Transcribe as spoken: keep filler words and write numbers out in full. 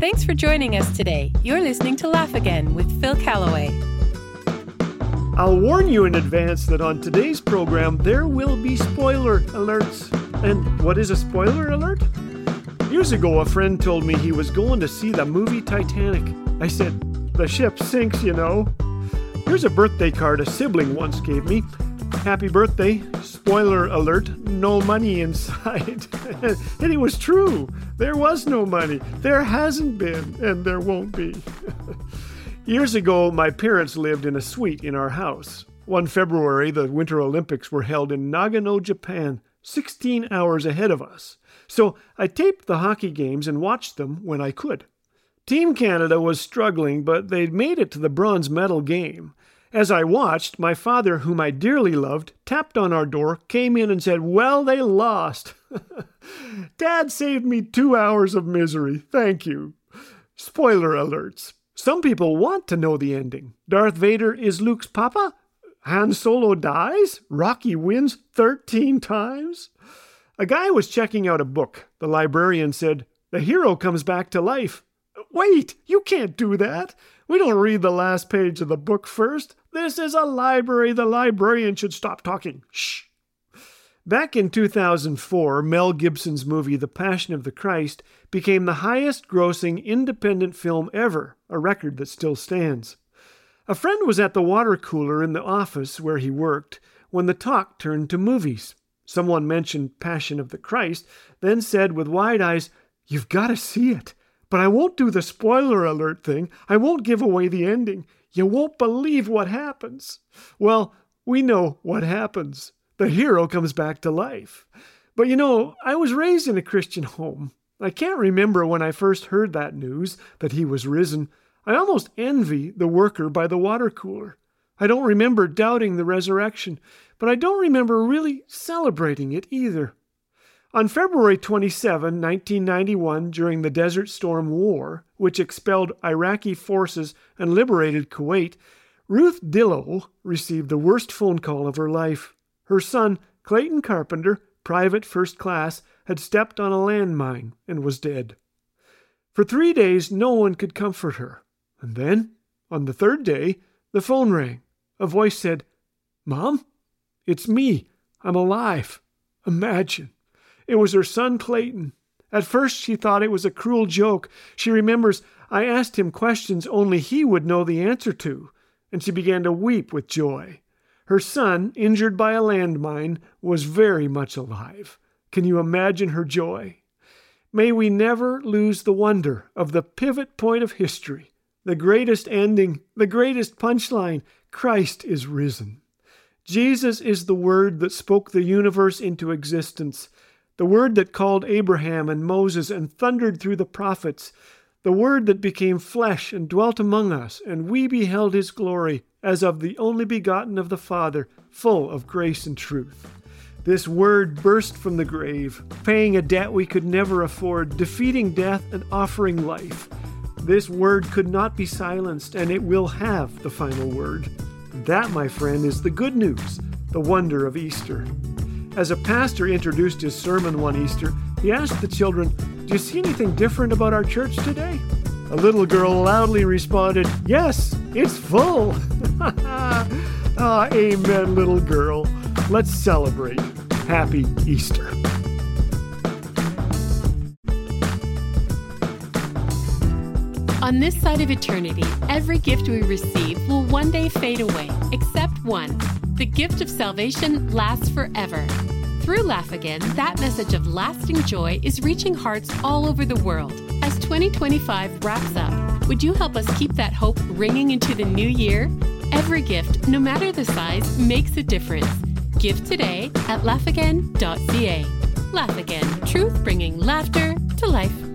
Thanks for joining us today. You're listening to Laugh Again with Phil Callaway. I'll warn you in advance that on today's program, there will be spoiler alerts. And what is a spoiler alert? Years ago, a friend told me he was going to see the movie Titanic. I said, the ship sinks, you know. Here's a birthday card a sibling once gave me. Happy birthday. Spoiler alert, no money inside. And it was true. There was no money. There hasn't been, and there won't be. Years ago, my parents lived in a suite in our house. One February, the Winter Olympics were held in Nagano, Japan, sixteen hours ahead of us. So I taped the hockey games and watched them when I could. Team Canada was struggling, but they'd made it to the bronze medal game. As I watched, my father, whom I dearly loved, tapped on our door, came in and said, well, they lost. Dad saved me two hours of misery. Thank you. Spoiler alerts. Some people want to know the ending. Darth Vader is Luke's papa? Han Solo dies? Rocky wins thirteen times? A guy was checking out a book. The librarian said, the hero comes back to life. Wait, you can't do that. We don't read the last page of the book first. This is a library. The librarian should stop talking. Shh. Back in two thousand four, Mel Gibson's movie The Passion of the Christ became the highest-grossing independent film ever, a record that still stands. A friend was at the water cooler in the office where he worked when the talk turned to movies. Someone mentioned Passion of the Christ, then said with wide eyes, you've got to see it. But I won't do the spoiler alert thing. I won't give away the ending. You won't believe what happens. Well, we know what happens. The hero comes back to life. But you know, I was raised in a Christian home. I can't remember when I first heard that news, that he was risen. I almost envy the worker by the water cooler. I don't remember doubting the resurrection, but I don't remember really celebrating it either. On February twenty-seventh, nineteen ninety-one, during the Desert Storm War, which expelled Iraqi forces and liberated Kuwait, Ruth Dillow received the worst phone call of her life. Her son, Clayton Carpenter, private first class, had stepped on a landmine and was dead. For three days, no one could comfort her. And then, on the third day, the phone rang. A voice said, Mom, it's me. I'm alive. Imagine. It was her son, Clayton. At first, she thought it was a cruel joke. She remembers, I asked him questions only he would know the answer to, and she began to weep with joy. Her son, injured by a landmine, was very much alive. Can you imagine her joy? May we never lose the wonder of the pivot point of history, the greatest ending, the greatest punchline. Christ is risen. Jesus is the Word that spoke the universe into existence. The Word that called Abraham and Moses and thundered through the prophets, the Word that became flesh and dwelt among us, and we beheld his glory as of the only begotten of the Father, full of grace and truth. This Word burst from the grave, paying a debt we could never afford, defeating death and offering life. This Word could not be silenced, and it will have the final word. That, my friend, is the good news, the wonder of Easter. As a pastor introduced his sermon one Easter, he asked the children, do you see anything different about our church today? A little girl loudly responded, yes, it's full. Ah, amen, little girl. Let's celebrate. Happy Easter. On this side of eternity, every gift we receive will one day fade away, except one. The gift of salvation lasts forever. Through Laugh Again, that message of lasting joy is reaching hearts all over the world. As twenty twenty-five wraps up, would you help us keep that hope ringing into the new year? Every gift, no matter the size, makes a difference. Give today at laugh again dot c a. Laugh Again, truth bringing laughter to life.